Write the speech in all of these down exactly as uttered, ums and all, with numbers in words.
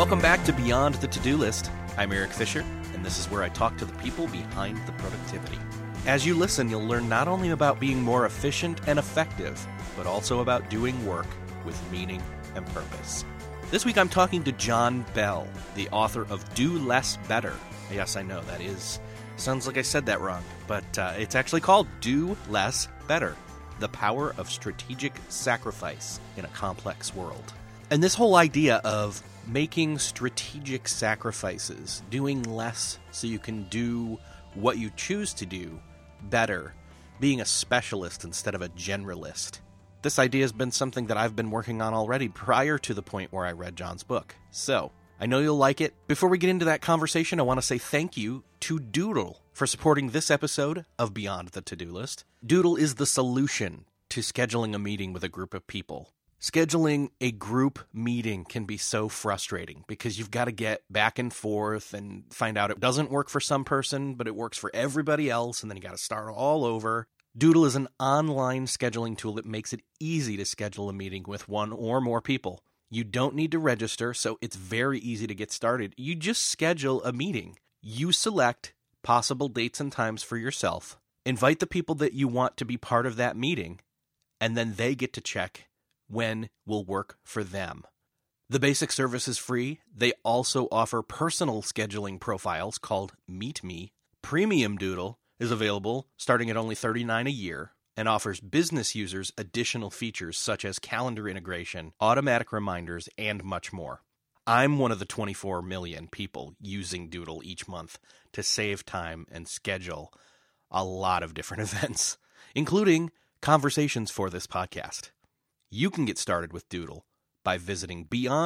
Welcome back to Beyond the To-Do List. I'm Eric Fisher, and this is where I talk to the people behind the productivity. As you listen, you'll learn not only about being more efficient and effective, but also about doing work with meaning and purpose. This week I'm talking to John Bell, the author of Do Less Better. Yes, I know, that is, sounds like I said that wrong, but uh, it's actually called Do Less Better, The Power of Strategic Sacrifice in a Complex World. And this whole idea of making strategic sacrifices, doing less so you can do what you choose to do better, being a specialist instead of a generalist. This idea has been something that I've been working on already prior to the point where I read John's book. So, I know you'll like it. Before we get into that conversation, I want to say thank you to Doodle for supporting this episode of Beyond the To-Do List. Doodle is the solution to scheduling a meeting with a group of people. Scheduling a group meeting can be so frustrating because you've got to get back and forth and find out it doesn't work for some person, but it works for everybody else, and then you got to start all over. Doodle is an online scheduling tool that makes it easy to schedule a meeting with one or more people. You don't need to register, so it's very easy to get started. You just schedule a meeting. You select possible dates and times for yourself, invite the people that you want to be part of that meeting, and then they get to check when will work for them. The basic service is free. They also offer personal scheduling profiles called Meet Me. Premium Doodle is available starting at only thirty-nine dollars a year and offers business users additional features such as calendar integration, automatic reminders, and much more. I'm one of the twenty-four million people using Doodle each month to save time and schedule a lot of different events, including conversations for this podcast. You can get started with Doodle by visiting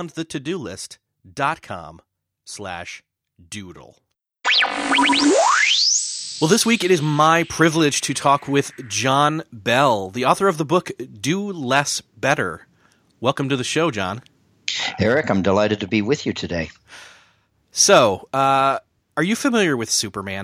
beyondthetodolist.com slash doodle. Well, this week it is my privilege to talk with John Bell, the author of the book Do Less Better. Welcome to the show, John. Eric, I'm delighted to be with you today. So, uh, are you familiar with Superman?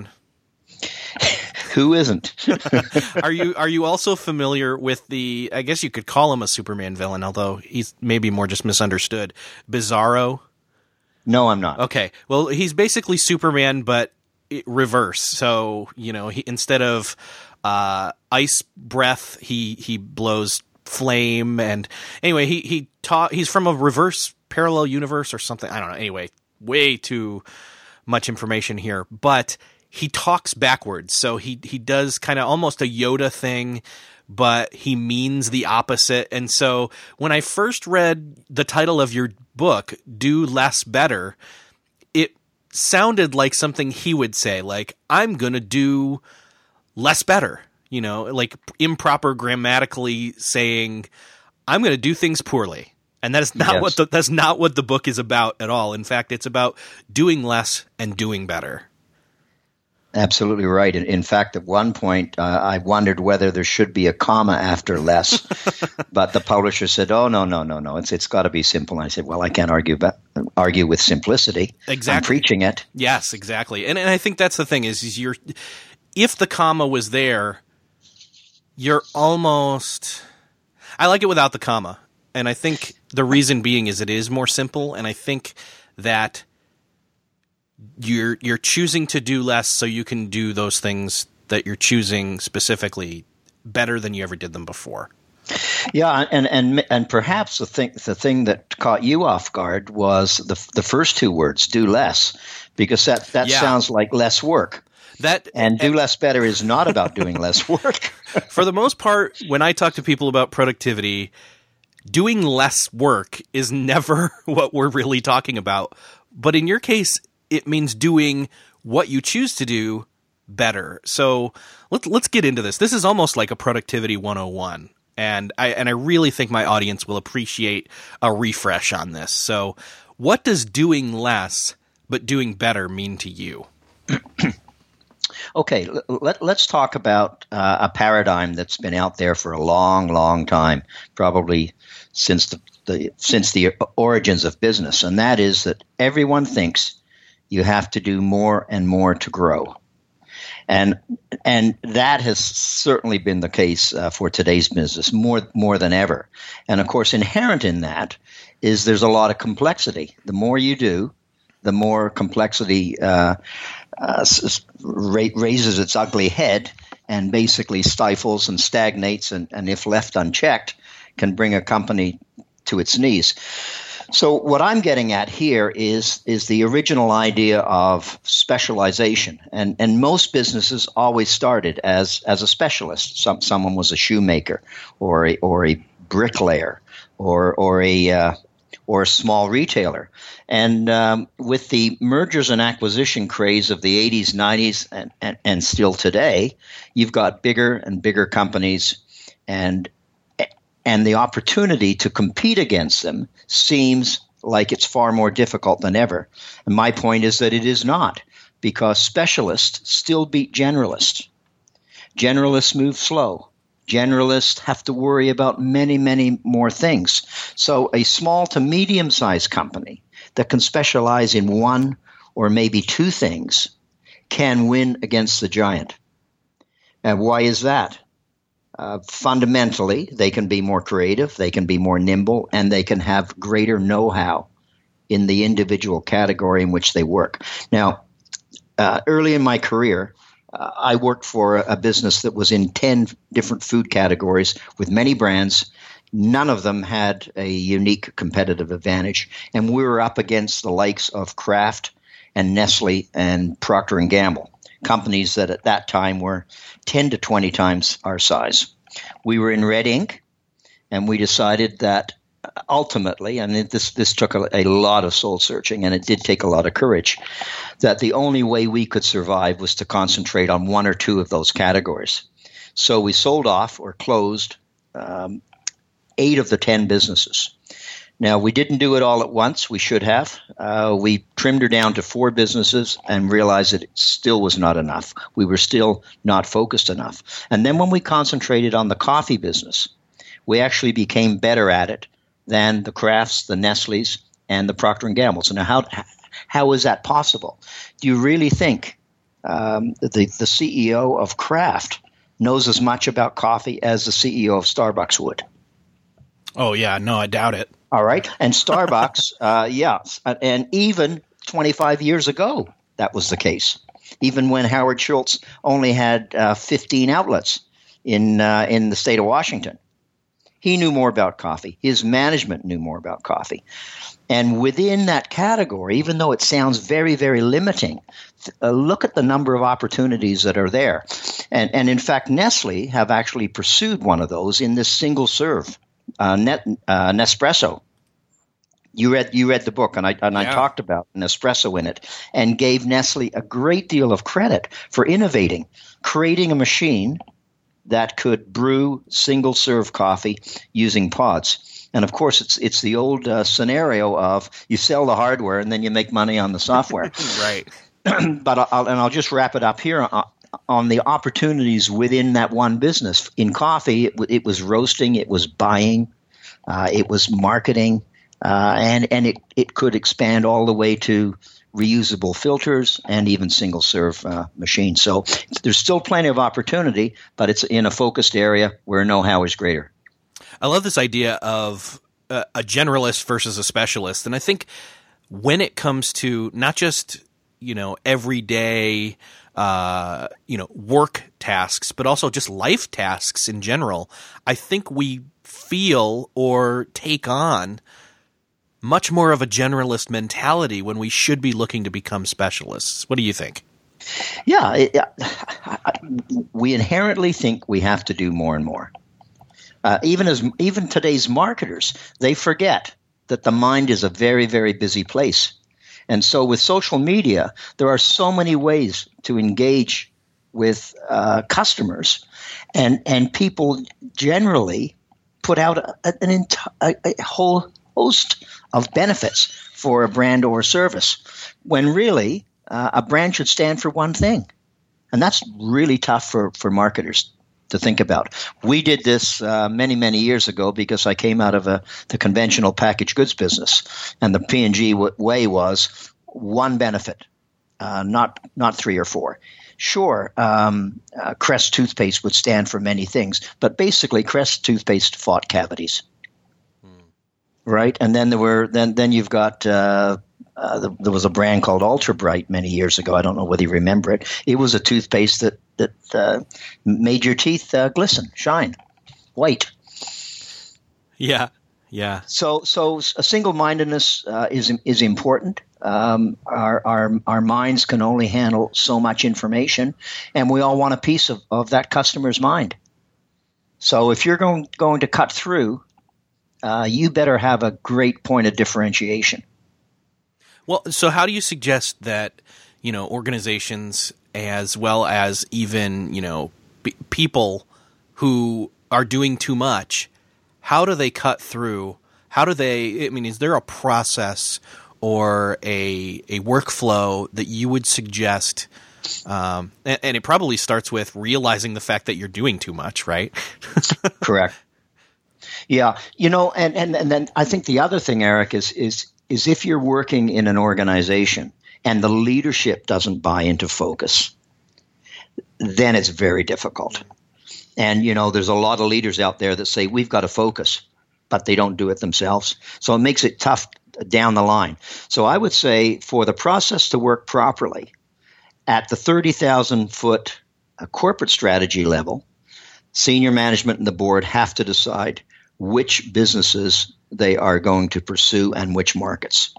Who isn't? Are you are you also familiar with the, I guess you could call him a Superman villain, although he's maybe more just misunderstood, Bizarro? No, I'm not. Okay. Well, he's basically Superman, but reverse. So, you know, he, instead of uh, ice breath, he he blows flame. And anyway, he, he taught, he's from a reverse parallel universe or something. I don't know. Anyway, way too much information here. But he talks backwards, so he he does kind of almost a Yoda thing, but he means the opposite. And so when I first read the title of your book, Do Less Better, it sounded like something he would say, like, I'm going to do less better, you know, like improper grammatically saying, I'm going to do things poorly. And that is not yes. what the, that's not what the book is about at all. In fact, it's about doing less and doing better. Absolutely right. In fact, at one point, uh, I wondered whether there should be a comma after less, but the publisher said, "Oh no, no, no, no! It's it's got to be simple." And I said, "Well, I can't argue about, argue with simplicity. Exactly, I'm preaching it." Yes, exactly. And and I think that's the thing is, is you're if the comma was there, you're almost. I like it without the comma, and I think the reason being is it is more simple, and I think that you're you're choosing to do less so you can do those things that you're choosing specifically better than you ever did them before. Yeah, and and and perhaps the thing the thing that caught you off guard was the the first two words, do less, because that that yeah. sounds like less work. That and do and, less better is not about doing less work. For the most part, when I talk to people about productivity, doing less work is never what we're really talking about. But in your case, it means doing what you choose to do better. So let's let's get into this. This is almost like a productivity one oh one, and I and I really think my audience will appreciate a refresh on this. So, what does doing less but doing better mean to you? Okay, let, let's talk about uh, a paradigm that's been out there for a long, long time, probably since the, the since the origins of business, and that is that everyone thinks you have to do more and more to grow. And and that has certainly been the case uh, for today's business, more more than ever. And of course, inherent in that is there's a lot of complexity. The more you do, the more complexity uh, uh, ra- raises its ugly head and basically stifles and stagnates, and, and if left unchecked, can bring a company to its knees. So what I'm getting at here is is the original idea of specialization, and and most businesses always started as as a specialist. Some someone was a shoemaker, or a or a bricklayer, or or a uh, or a small retailer. And um, with the mergers and acquisition craze of the eighties, nineties, and, and and still today, you've got bigger and bigger companies, and and the opportunity to compete against them seems like it's far more difficult than ever. And my point is that it is not, because specialists still beat generalists. Generalists move slow. Generalists have to worry about many, many more things. So a small to medium-sized company that can specialize in one or maybe two things can win against the giant. And why is that? Uh, fundamentally, they can be more creative, they can be more nimble, and they can have greater know-how in the individual category in which they work. Now, uh, early in my career, uh, I worked for a, a business that was in ten different food categories with many brands. None of them had a unique competitive advantage, and we were up against the likes of Kraft and Nestle and Procter and Gamble, companies that at that time were ten to twenty times our size. We were in red ink, and we decided that ultimately, and it, this this took a, a lot of soul searching, and it did take a lot of courage, that the only way we could survive was to concentrate on one or two of those categories. So we sold off or closed um, eight of the ten businesses. Now, we didn't do it all at once. We should have. Uh, we trimmed her down to four businesses and realized that it still was not enough. We were still not focused enough. And then when we concentrated on the coffee business, we actually became better at it than the Krafts, the Nestles, and the Procter and Gambles. Now, how how is that possible? Do you really think um, the, the C E O of Kraft knows as much about coffee as the C E O of Starbucks would? Oh, yeah. No, I doubt it. All right. And Starbucks, uh, yeah. And even twenty-five years ago, that was the case. Even when Howard Schultz only had uh, fifteen outlets in uh, in the state of Washington, he knew more about coffee. His management knew more about coffee. And within that category, even though it sounds very, very limiting, uh, look at the number of opportunities that are there. And, and in fact, Nestle have actually pursued one of those in this single serve. Uh, Net, uh, Nespresso. You read you read the book, and I and yeah. I talked about Nespresso in it, and gave Nestle a great deal of credit for innovating, creating a machine that could brew single serve coffee using pods. And of course, it's it's the old uh, scenario of you sell the hardware and then you make money on the software. Right. But I'll, and I'll just wrap it up here. Uh, on the opportunities within that one business. In coffee, it, w- it was roasting, it was buying, uh, it was marketing, uh, and, and it, it could expand all the way to reusable filters and even single-serve uh, machines. So there's still plenty of opportunity, but it's in a focused area where know-how is greater. I love this idea of uh, a generalist versus a specialist, and I think when it comes to not just, you know, everyday Uh, you know, work tasks, but also just life tasks in general, I think we feel or take on much more of a generalist mentality when we should be looking to become specialists. What do you think? Yeah, it, we inherently think we have to do more and more. Uh, even as even today's marketers, they forget that the mind is a very, very busy place. And so with social media, there are so many ways to engage with uh, customers, and and people generally put out a, an enti- a, a whole host of benefits for a brand or a service, when really uh, a brand should stand for one thing. And that's really tough for, for marketers to think about. We did this uh, many, many years ago because I came out of a, the conventional packaged goods business, and the P and G w- way was one benefit, uh, not not three or four. Sure, um, uh, Crest toothpaste would stand for many things, but basically Crest toothpaste fought cavities, hmm. right? And then there were then then you've got uh, uh, the, there was a brand called Ultra Bright many years ago. I don't know whether you remember it. It was a toothpaste that that uh, made your teeth uh, glisten, shine, white. Yeah, yeah. So so a single-mindedness uh, is is important. Um, our our our minds can only handle so much information, and we all want a piece of, of that customer's mind. So if you're going going to cut through, uh, you better have a great point of differentiation. Well, so how do you suggest that, you know, organizations as well as even, you know, p- people who are doing too much, how do they cut through? How do they, I mean, is there a process or a a workflow that you would suggest? Um, and, and it probably starts with realizing the fact that you're doing too much, right? Correct. Yeah, you know, and, and, and then I think the other thing, Eric, is is is if you're working in an organization and the leadership doesn't buy into focus, then it's very difficult. And, you know, there's a lot of leaders out there that say we've got to focus, but they don't do it themselves. So it makes it tough down the line. So I would say for the process to work properly at the thirty thousand foot uh, corporate strategy level, senior management and the board have to decide which businesses they are going to pursue and which markets.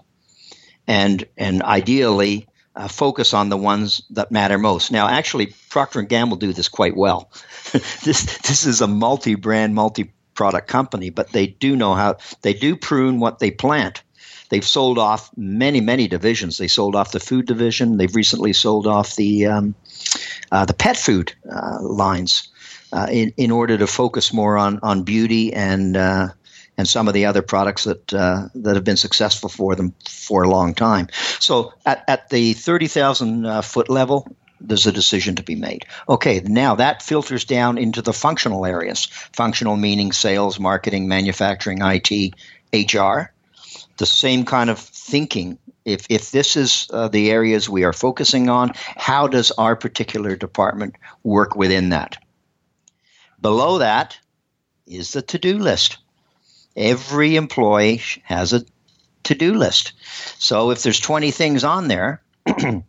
And and ideally uh, focus on the ones that matter most. Now, actually, Procter and Gamble do this quite well. this this is a multi-brand, multi-product company, but they do know how – they do prune what they plant. They've sold off many, many divisions. They sold off the food division. They've recently sold off the um, uh, the pet food uh, lines uh, in in order to focus more on on beauty and uh, and some of the other products that uh, that have been successful for them for a long time. So at at the thirty thousand uh, foot level, there's a decision to be made. Okay, now that filters down into the functional areas. Functional meaning sales, marketing, manufacturing, I T, H R. The same kind of thinking. If if this is uh, the areas we are focusing on, how does our particular department work within that? Below that is the to-do list. Every employee has a to-do list. So if there's twenty things on there, and,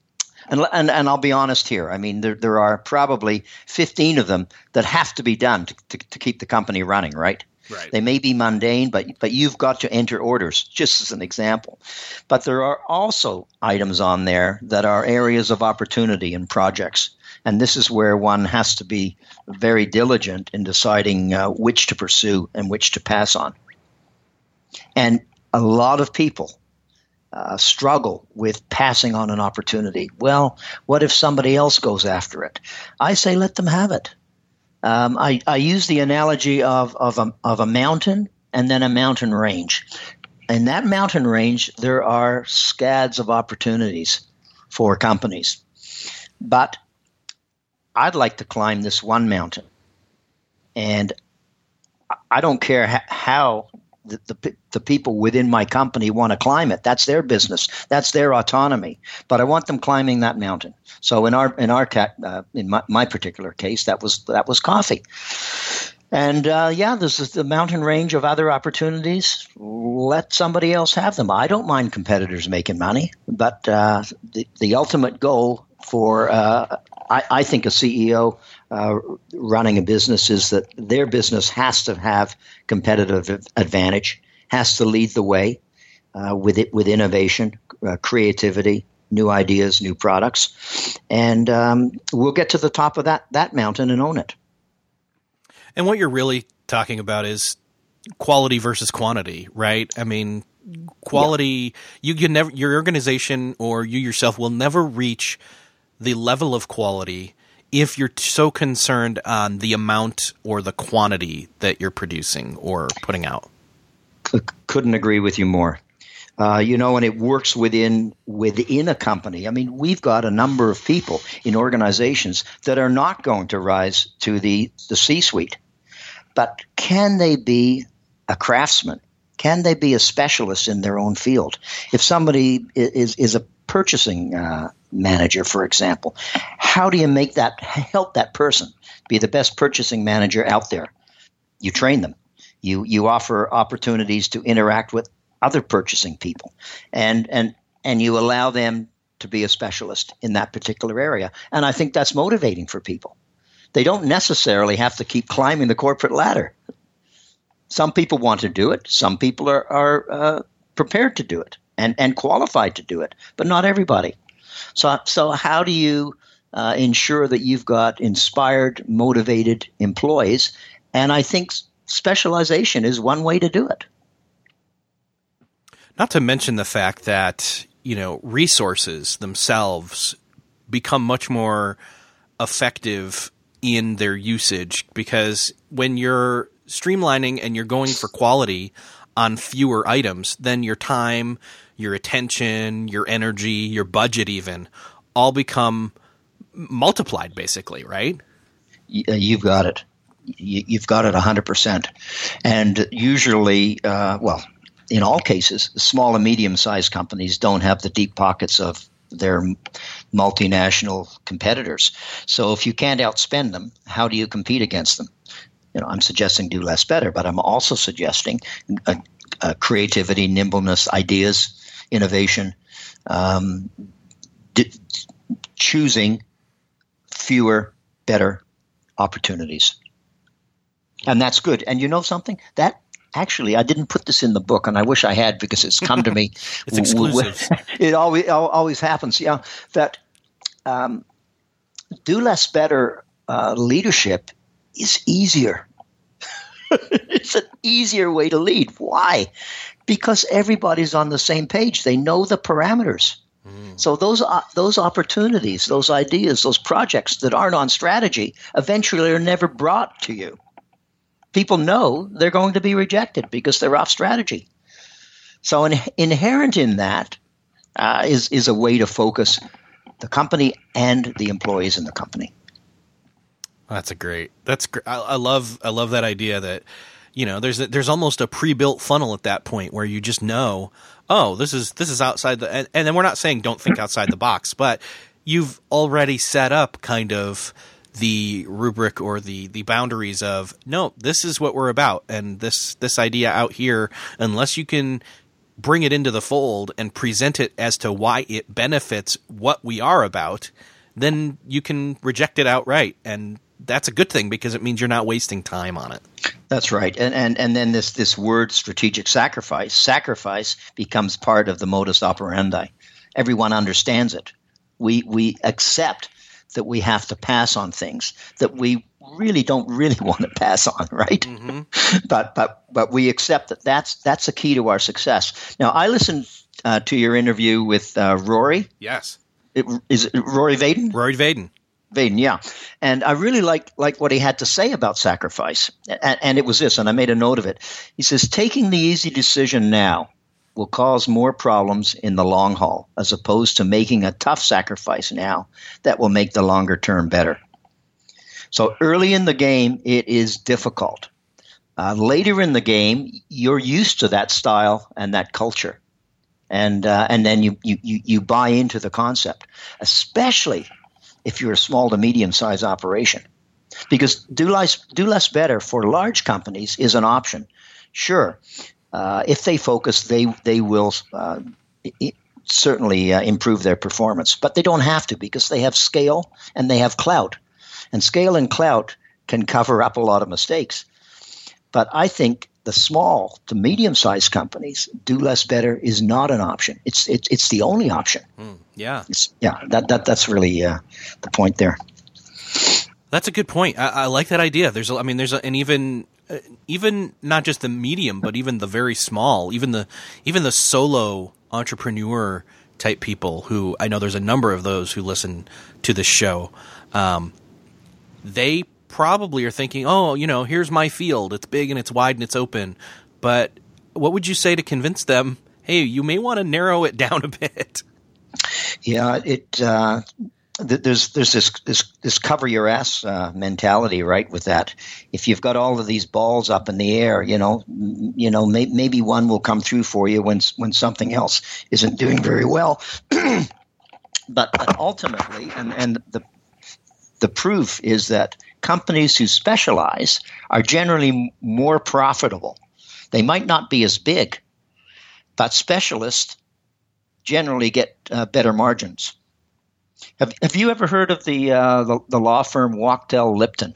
and and I'll be honest here, I mean there there are probably fifteen of them that have to be done to, to, to keep the company running, right? Right. They may be mundane, but but you've got to enter orders, just as an example. But there are also items on there that are areas of opportunity and projects. And this is where one has to be very diligent in deciding uh, which to pursue and which to pass on. And a lot of people uh, struggle with passing on an opportunity. Well, what if somebody else goes after it? I say let them have it. Um, I, I use the analogy of, of, a, of a mountain and then a mountain range. In that mountain range, there are scads of opportunities for companies. But I'd like to climb this one mountain. And I don't care ha- how the, the, the people within my company want to climb it. That's their business. That's their autonomy. But I want them climbing that mountain. So in our in our cat uh, in my, my particular case, that was that was coffee. And uh, yeah, there's the mountain range of other opportunities. Let somebody else have them. I don't mind competitors making money, but uh, the the ultimate goal for uh, I, I think a C E O uh, running a business is that their business has to have competitive advantage, has to lead the way uh, with it with innovation, uh, creativity, new ideas, new products, and um, we'll get to the top of that that mountain and own it. And what you're really talking about is quality versus quantity, right? I mean, quality. Yeah. You can never, your organization or you yourself will never reach the level of quality if you're so concerned on the amount or the quantity that you're producing or putting out. Couldn't agree with you more. Uh, you know, and it works within within a company. I mean, we've got a number of people in organizations that are not going to rise to the, the C-suite. But can they be a craftsman? Can they be a specialist in their own field? If somebody is is a purchasing uh, manager, for example, how do you make that help that person be the best purchasing manager out there? You train them. You you offer opportunities to interact with other purchasing people, and and and you allow them to be a specialist in that particular area. And I think that's motivating for people. They don't necessarily have to keep climbing the corporate ladder. Some people want to do it. Some people are, are uh, prepared to do it and, and qualified to do it, but not everybody. So, so how do you uh, ensure that you've got inspired, motivated employees? And I think specialization is one way to do it. Not to mention the fact that, you know, resources themselves become much more effective in their usage, because when you're streamlining and you're going for quality on fewer items, then your time, your attention, your energy, your budget even all become multiplied basically, right? You've got it. You've got it one hundred percent. And usually, uh, well, in all cases, small and medium-sized companies don't have the deep pockets of their multinational competitors. So if you can't outspend them, how do you compete against them? You know, I'm suggesting do less better, but I'm also suggesting uh, uh, creativity, nimbleness, ideas, innovation, um, d- choosing fewer, better opportunities. And that's good. And you know something? That Actually, I didn't put this in the book, and I wish I had, because it's come to me. It's exclusive. It always always happens. Yeah, that um, do less better uh, leadership is easier. It's an easier way to lead. Why? Because everybody's on the same page. They know the parameters. Mm. So those uh, those opportunities, those ideas, those projects that aren't on strategy eventually are never brought to you. People know they're going to be rejected because they're off strategy. So in, inherent in that uh, is is a way to focus the company and the employees in the company. That's a great. That's great. I, I love. I love that idea that, you know, there's a, there's almost a pre-built funnel at that point where you just know, oh, this is this is outside the. And, and then we're not saying don't think outside the box, but you've already set up kind of the rubric or the, the boundaries of, no, this is what we're about. And this, this idea out here, unless you can bring it into the fold and present it as to why it benefits what we are about, then you can reject it outright. And that's a good thing, because it means you're not wasting time on it. That's right. And and, and then this, this word strategic sacrifice, sacrifice becomes part of the modus operandi. Everyone understands it. We, we accept that we have to pass on things that we really don't really want to pass on, right? Mm-hmm. But but but we accept that that's that's a key to our success. Now, I listened uh, to your interview with uh, Rory. Yes, it, is it Rory Vaden? Rory Vaden. Vaden, yeah. And I really liked like what he had to say about sacrifice, and, and it was this, and I made a note of it. He says, "Taking the easy decision now will cause more problems in the long haul, as opposed to making a tough sacrifice now that will make the longer term better." So early in the game, it is difficult. Uh, later in the game, you're used to that style and that culture. And uh, and then you, you, you buy into the concept, especially if you're a small to medium-sized operation. Because do less, do less better for large companies is an option. Sure. Uh, if they focus, they they will uh, it, certainly uh, improve their performance. But they don't have to, because they have scale and they have clout. And scale and clout can cover up a lot of mistakes. But I think the small to medium-sized companies, do less better is not an option. It's it's it's the only option. Mm, yeah, it's, yeah. That that that's really uh, the point there. That's a good point. I, I like that idea. There's, a, I mean, there's a, an even. Uh, even not just the medium, but even the very small, even the even the solo entrepreneur type people, who I know there's a number of those who listen to this show. Um, they probably are thinking, oh, you know, here's my field. It's big and it's wide and it's open. But what would you say to convince them, hey, you may want to narrow it down a bit? Yeah, it uh, th- there's there's this this this cover your ass uh, mentality, right? With that, if you've got all of these balls up in the air, you know, m- you know, may- maybe one will come through for you when when something else isn't doing very well. but, but ultimately, and and the the proof is that companies who specialize are generally more profitable. They might not be as big, but specialists generally get uh, better margins. Have Have you ever heard of the uh, the, the law firm Wachtell Lipton?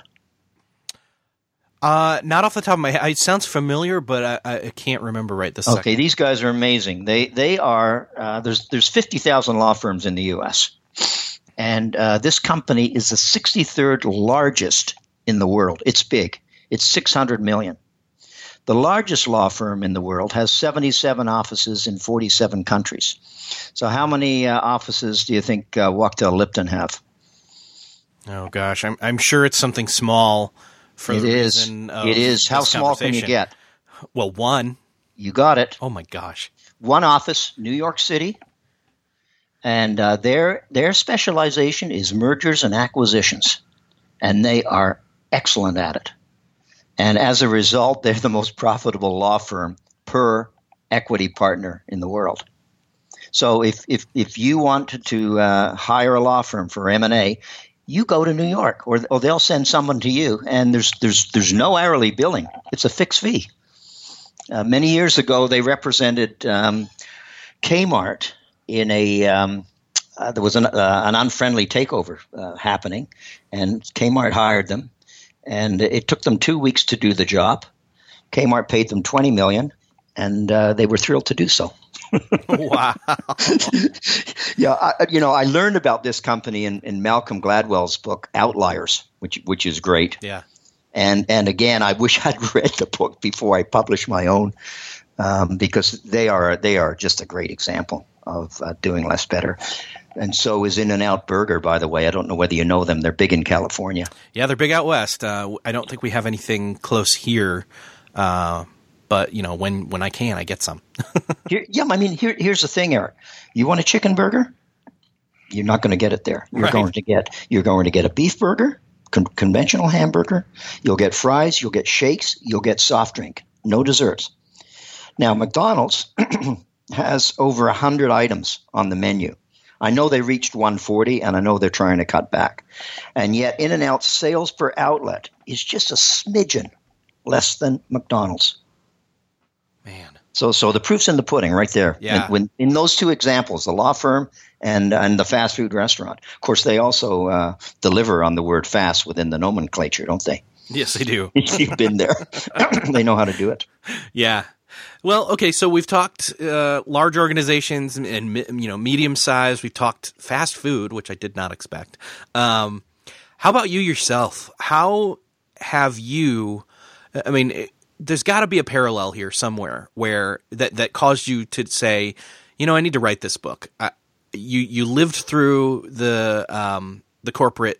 Uh, not off the top of my head. It sounds familiar, but I, I can't remember right this second. Okay, these guys are amazing. They they are uh, there's there's fifty thousand law firms in the U S, and uh, this company is the sixty-third largest in the world. It's big. It's six hundred million. The largest law firm in the world has seventy-seven offices in forty-seven countries. So how many uh, offices do you think uh, Wachtell Lipton have? Oh gosh, I'm I'm sure it's something small. For it the is. reason of It is. How small can you get? Well, one. You got it. Oh my gosh. One office, New York City, and uh, their their specialization is mergers and acquisitions, and they are excellent at it. And as a result, they're the most profitable law firm per equity partner in the world. So if if if you want to uh, hire a law firm for M and A, you go to New York, or, or they'll send someone to you, and there's there's there's no hourly billing. It's a fixed fee. Uh, many years ago, they represented um, Kmart in a um, uh, there was an, uh, an unfriendly takeover uh, happening, and Kmart hired them, and it took them two weeks to do the job. Kmart paid them twenty million dollars, and uh, they were thrilled to do so. Wow. Yeah, I, you know, I learned about this company in, in Malcolm Gladwell's book Outliers, which which is great. Yeah. And and again, I wish I'd read the book before I published my own, um, because they are they are just a great example of uh, doing less better. And so is In-N-Out Burger, by the way. I don't know whether you know them. They're big in California. Yeah, they're big out west. Uh, I don't think we have anything close here. Uh, But, you know, when, when I can, I get some. Here, yeah, I mean, here, here's the thing, Eric. You want a chicken burger? You're not going to get it there. You're Right. going to get you're going to get a beef burger, con- conventional hamburger. You'll get fries. You'll get shakes. You'll get soft drink. No desserts. Now, McDonald's has over one hundred items on the menu. I know they reached one forty, and I know they're trying to cut back. And yet In-N-Out's sales per outlet is just a smidgen less than McDonald's. Man. So, so the proof's in the pudding, right there. Yeah. In, when, in those two examples, the law firm and and the fast food restaurant. Of course, they also uh, deliver on the word "fast" within the nomenclature, don't they? Yes, they do. You've been there. They know how to do it. Yeah. Well, okay. So we've talked uh, large organizations and, and you know medium size. We've talked fast food, which I did not expect. Um, how about you yourself? How have you? I mean. It, There's got to be a parallel here somewhere where that, that caused you to say, you know, I need to write this book. I, you you lived through the um, the corporate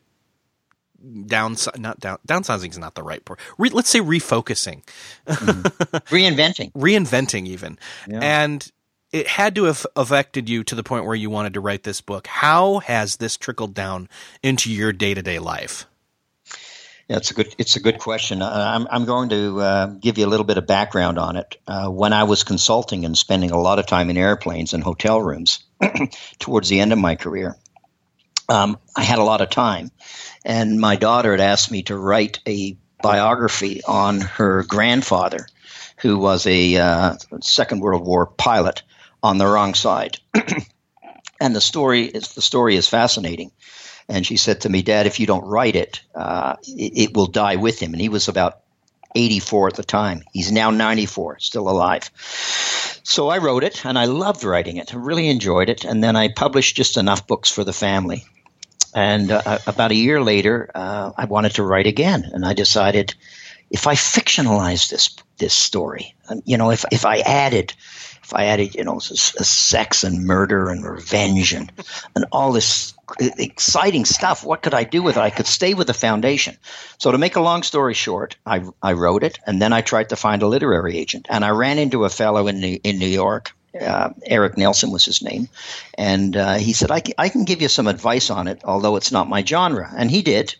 downside, not down downsizing is not the right word. Re, let's say refocusing, Mm-hmm. Reinventing, reinventing even, yeah. And it had to have affected you to the point where you wanted to write this book. How has this trickled down into your day to day life? Yeah, it's a good it's a good question. Uh, I'm I'm going to uh, give you a little bit of background on it. Uh, when I was consulting and spending a lot of time in airplanes and hotel rooms towards the end of my career, um, I had a lot of time, and my daughter had asked me to write a biography on her grandfather, who was a uh, Second World War pilot on the wrong side, and the story is the story is fascinating. And she said to me, Dad, if you don't write it, uh, it, it will die with him. And he was about eighty-four at the time. He's now ninety-four, still alive. So I wrote it, and I loved writing it. I really enjoyed it. And then I published just enough books for the family. And uh, about a year later, uh, I wanted to write again. And I decided, if I fictionalized this this story, you know, if if I added – If I added, you know, sex and murder and revenge and, and all this exciting stuff, what could I do with it? I could stay with the foundation. So to make a long story short, I, I wrote it, and then I tried to find a literary agent. And I ran into a fellow in New, in New York, uh, Eric Nelson was his name, and uh, he said, I can, I can give you some advice on it, although it's not my genre. And he did.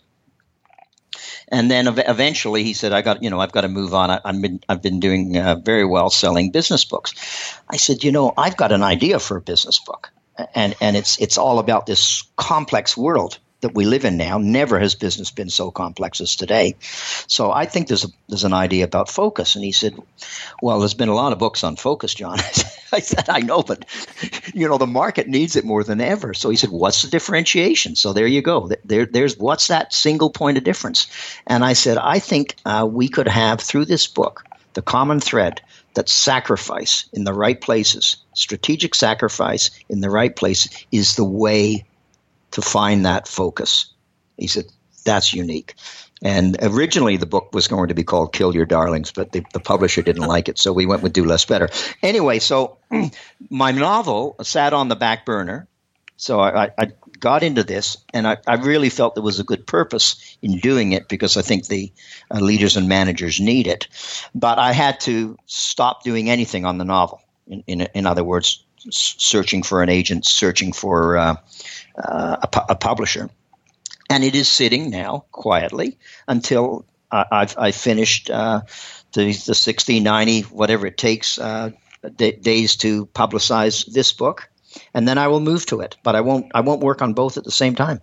And then ev- eventually he said, I got, you know, I've got to move on. I, I've been, I've been doing uh, very well selling business books. I said, you know, I've got an idea for a business book, and, and it's, it's all about this complex world, that we live in now, never has business been so complex as today. So I think there's a, there's an idea about focus. And he said, well, there's been a lot of books on focus, John. I said, I know, but you know, the market needs it more than ever. So he said, what's the differentiation? So there you go. There, there's what's that single point of difference? And I said, I think uh, we could have through this book the common thread that sacrifice in the right places, strategic sacrifice in the right place is the way to find that focus. He said, that's unique. And originally the book was going to be called Kill Your Darlings, but the, the publisher didn't like it, so we went with Do Less Better. Anyway, so my novel sat on the back burner. So I, I got into this, and I, I really felt there was a good purpose in doing it because I think the uh, leaders and managers need it. But I had to stop doing anything on the novel. In, in, in other words, s- searching for an agent, searching for uh, uh, a, pu- a publisher. And it is sitting now quietly until I, I've, I've finished uh, the, the sixty, ninety, whatever it takes uh, d- days to publicize this book. And then I will move to it, but I won't. I won't work on both at the same time.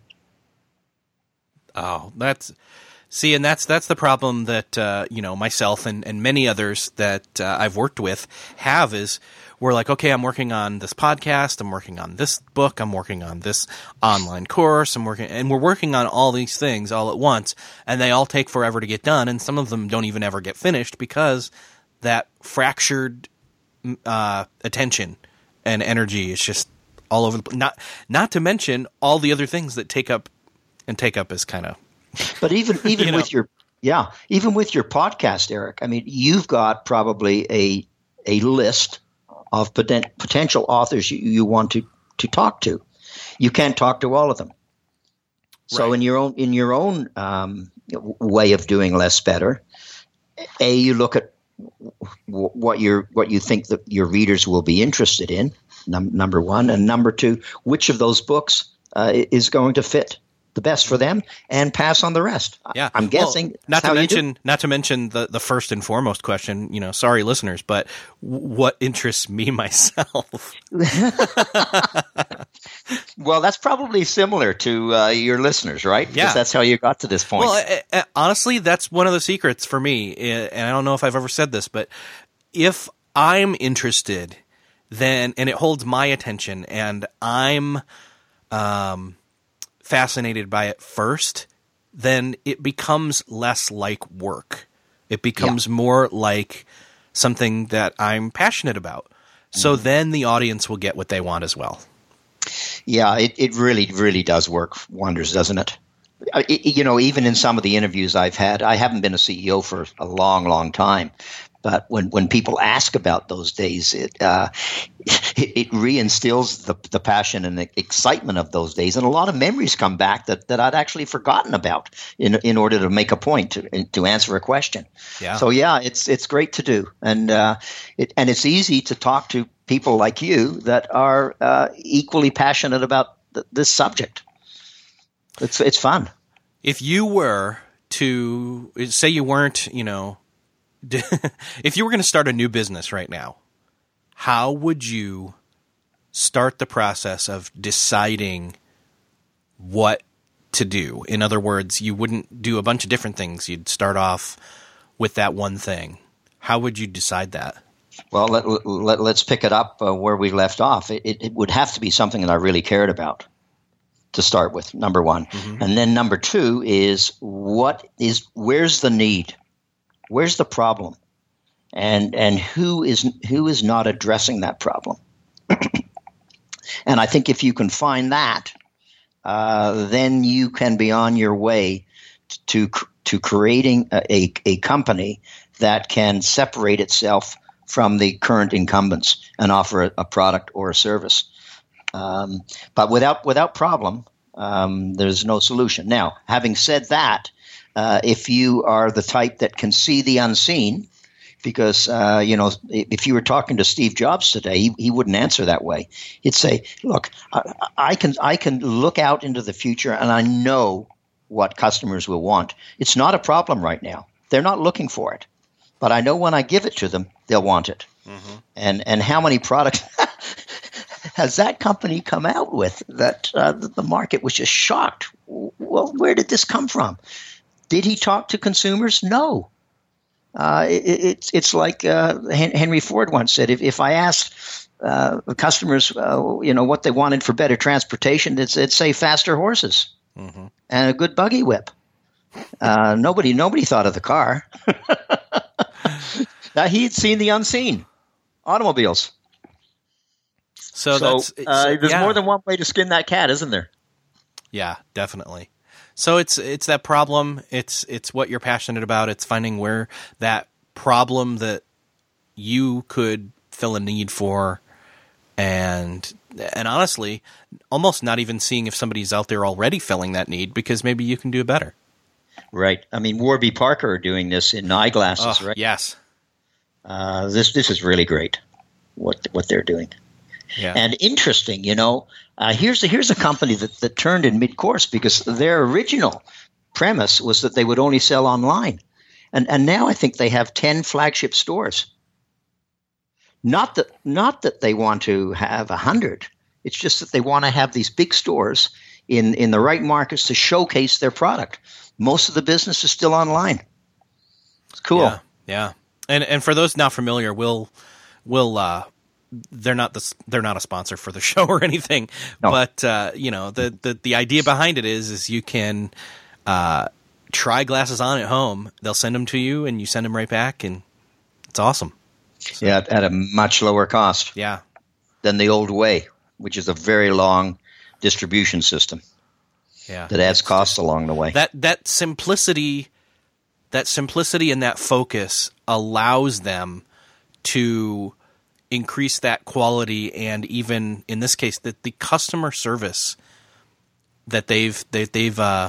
Oh, that's see, and that's that's the problem that uh, you know myself and, and many others that uh, I've worked with have is we're like, okay, I'm working on this podcast, I'm working on this book, I'm working on this online course, I'm working, and we're working on all these things all at once, and they all take forever to get done, and some of them don't even ever get finished because that fractured uh, attention and energy is just all over the not not to mention all the other things that take up and take up is kind of but even even you with know. your yeah even with your podcast, Eric, I mean, you've got probably a a list of poten- potential authors you, you want to to talk to. You can't talk to all of them. So right. in your own in your own um, way of doing less better, a you look at what you what you think that your readers will be interested in, num- number one, and number two, which of those books uh, is going to fit the best for them, and pass on the rest. Yeah, I'm guessing. Well, not to mention, not to mention the the first and foremost question. You know, sorry, listeners, but w- what interests me myself? Well, that's probably similar to uh, your listeners, right? Yeah, because that's how you got to this point. Well, I, I, honestly, that's one of the secrets for me, and I don't know if I've ever said this, but if I'm interested, then and it holds my attention, and I'm um, fascinated by it first, then it becomes less like work. It becomes yeah. more like something that I'm passionate about. So mm-hmm. then the audience will get what they want as well. Yeah, it, it really, really does work wonders, doesn't it? it? You know, even in some of the interviews I've had, I haven't been a C E O for a long, long time. But when, when people ask about those days, it uh, it, it reinstills the the passion and the excitement of those days, and a lot of memories come back that, that I'd actually forgotten about in in order to make a point to to answer a question. Yeah. So yeah, it's it's great to do, and uh, it and it's easy to talk to people like you that are uh, equally passionate about th- this subject. It's it's fun. If you were to say you weren't, you know. If you were going to start a new business right now, how would you start the process of deciding what to do? In other words, you wouldn't do a bunch of different things. You'd start off with that one thing. How would you decide that? Well, let, let, let's pick it up uh, where we left off. It, it, it would have to be something that I really cared about to start with, number one. Mm-hmm. And then number two is what is where's the need? Where's the problem, and and who is who is not addressing that problem? And I think if you can find that, uh, then you can be on your way to to creating a, a, a company that can separate itself from the current incumbents and offer a, a product or a service. Um, but without without problem, um, there's no solution. Now, having said that. Uh, if you are the type that can see the unseen, because, uh, you know, if you were talking to Steve Jobs today, he, he wouldn't answer that way. He'd say, look, I, I can I can look out into the future and I know what customers will want. It's not a problem right now. They're not looking for it. But I know when I give it to them, they'll want it. Mm-hmm. And and how many products has that company come out with that uh, the market was just shocked? Well, where did this come from? Did he talk to consumers? No. Uh, it, it's it's like uh, Henry Ford once said, if, if I asked uh, customers, uh, you know, what they wanted for better transportation, they'd, they'd say faster horses mm-hmm. and a good buggy whip. Uh, nobody nobody thought of the car. Now, he had seen the unseen, automobiles. So, so that's, uh, there's yeah. more than one way to skin that cat, isn't there? Yeah, definitely. So it's it's that problem. It's it's what you're passionate about. It's finding where that problem that you could fill a need for, and and honestly, almost not even seeing if somebody's out there already filling that need, because maybe you can do better. Right. I mean, Warby Parker are doing this in eyeglasses, oh, right? Yes. Uh, this this is really great. What what they're doing. Yeah. And interesting, you know, uh, here's a, here's a company that, that turned in mid-course because their original premise was that they would only sell online. And and now I think they have ten flagship stores. Not that not that they want to have one hundred. It's just that they want to have these big stores in, in the right markets to showcase their product. Most of the business is still online. It's cool. Yeah. yeah. And and for those not familiar, we'll we'll uh they're not the they're not a sponsor for the show or anything, no. but uh, you know the, the the idea behind it is is you can uh, try glasses on at home. They'll send them to you, and you send them right back, and it's awesome. So, yeah, at a much lower cost. Yeah, than the old way, which is a very long distribution system. Yeah, that adds costs along the way. That that simplicity, that simplicity, and that focus allows them to increase that quality, and even in this case, that the customer service that they've they, they've uh,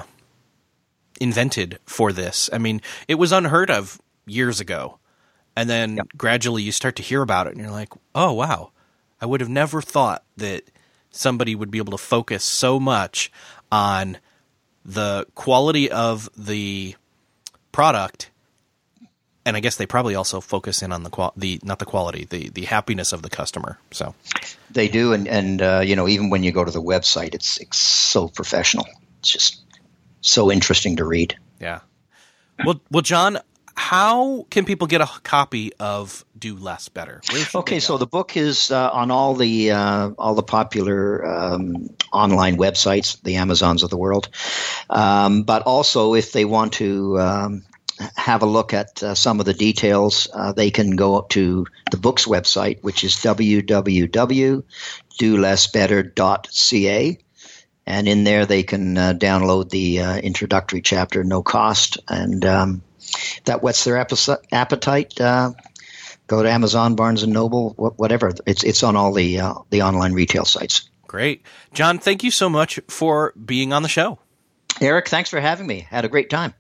invented for this. I mean, it was unheard of years ago, and then yep. gradually you start to hear about it, and you're like, "Oh wow, I would have never thought that somebody would be able to focus so much on the quality of the product." And I guess they probably also focus in on the qual the not the quality, the the happiness of the customer. So they do, and and uh, you know, even when you go to the website, it's, it's so professional. It's just so interesting to read. Yeah. Well, well, John, how can people get a copy of Do Less Better? Okay, so the book is uh, on all the uh, all the popular um, online websites, the Amazons of the world, um, but also if they want to. Um, have a look at uh, some of the details, uh, they can go to the book's website, which is w w w dot do less better dot c a. And in there they can uh, download the uh, introductory chapter, no cost. And um, if that whets their appetite, uh, go to Amazon, Barnes and Noble, whatever. It's it's on all the, uh, the online retail sites. Great. John, thank you so much for being on the show. Eric, thanks for having me. Had a great time.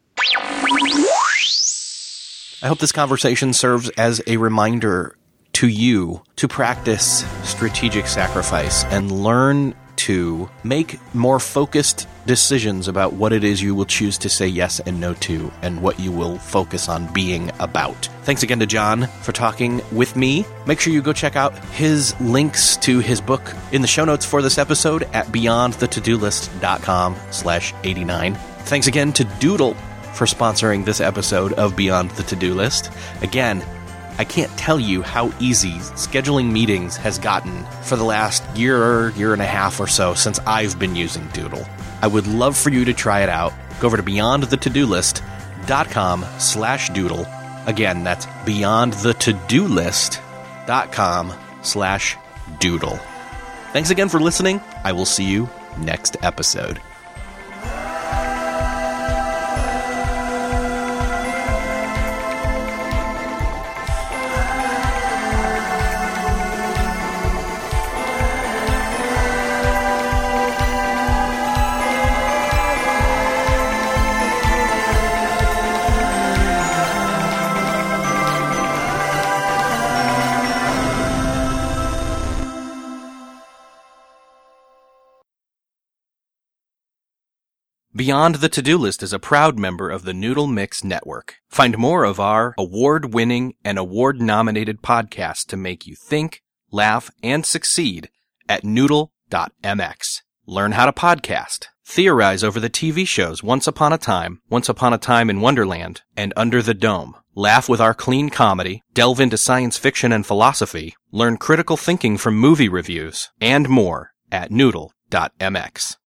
I hope this conversation serves as a reminder to you to practice strategic sacrifice and learn to make more focused decisions about what it is you will choose to say yes and no to, and what you will focus on being about. Thanks again to John for talking with me. Make sure you go check out his links to his book in the show notes for this episode at beyond the to do list dot com slash eighty-nine. Thanks again to Doodle for sponsoring this episode of Beyond the To-Do List. Again, I can't tell you how easy scheduling meetings has gotten for the last year, year and a half or so since I've been using Doodle. I would love for you to try it out. Go over to beyond the to do list dot com slash doodle. Again, that's beyond the to do list dot com slash doodle. Thanks again for listening. I will see you next episode. Beyond the To-Do List is a proud member of the Noodle Mix Network. Find more of our award-winning and award-nominated podcasts to make you think, laugh, and succeed at noodle dot m x. Learn how to podcast. Theorize over the T V shows Once Upon a Time, Once Upon a Time in Wonderland, and Under the Dome. Laugh with our clean comedy, delve into science fiction and philosophy, learn critical thinking from movie reviews, and more at noodle dot m x.